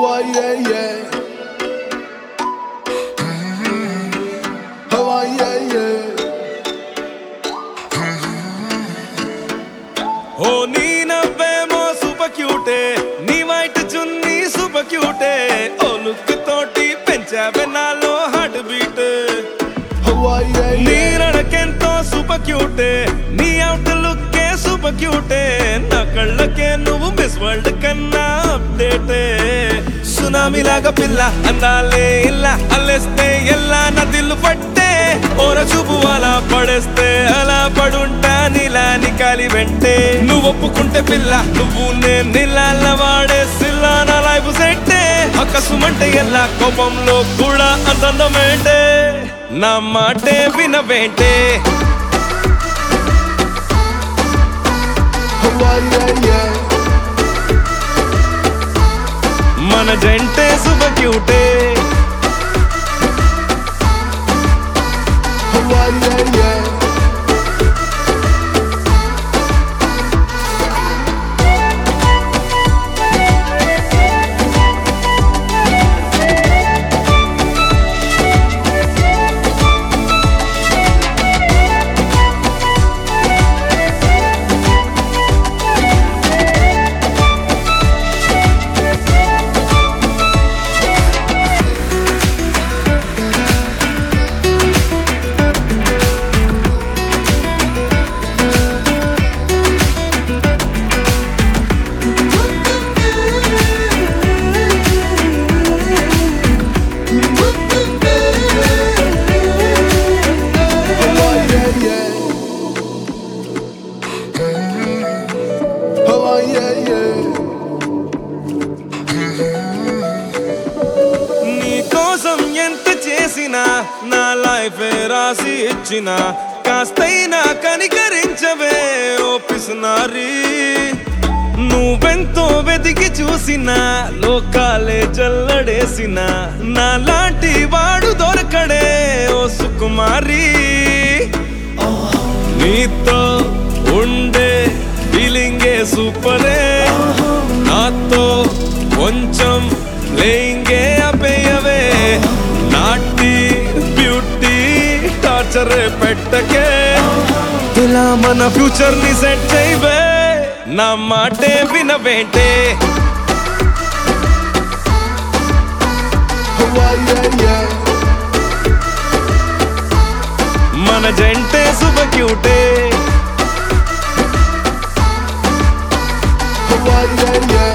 yeah, yeah. Oh, yeah, yeah. ఓ నీ నవ్వేమో super క్యూటే, నీ వైట్ చున్నీ సూపర్ క్యూటే, ఓ లుక్ తోటి పెంచావే నాలో హార్ట్ బీట్. Oh, yeah, నీ yeah. నడకెంతో సూపర్ క్యూటే, నీ అవుట్ లుక్కే సూపర్ క్యూటే, నా కళ్ళకే నువ్వు మిస్ వరల్డ్ కన్నా అప్డేటే. సునామీలాగా పిల్ల అందాలే ఇలా అల్లేస్తే ఎల్లా నా దిల్లు పట్టే, ఓర చూపు అలా పడేస్తే అలా పడుంటా నీలా నికాలి వెంటే. నువ్వు ఒప్పుకుంటే పిల్ల నువ్వు నీళ్ళ వాడే సిల్లా నా లైఫ్ సెట్టే, అక్కసుమంటే ఎల్లా కోపంలో కూడా అంతందమేంటే, నా మాటే వినవేంటే. Oh, yeah, yeah. మన జంటే సూపర్ క్యూటే. Oh, yeah, yeah. నీ కోసం ఎంత చేసినా నా లైఫ్ రాసి ఇచ్చిన, కాస్తైనా కనికరించవే ఓ పిసినారి. నువ్వెంతో వెతికి చూసిన లోకాలే జల్లడేసిన, నా లాంటి వాడు దొరకడే ఓ సుకుమారి. నీతో ఉండే ఫీలింగే సూపరే, నాతో కొంచెం ప్లేయింగే అపేయవే. నాటి బ్యూటీ టార్చరే పెట్టకే, ఇలా మన ఫ్యూచర్ ని సెట్ చేయవే, నా మాటే వినవేంటే. Oh, yeah, yeah. మన జంటే సూపర్ క్యూటే. Oh, yeah, yeah.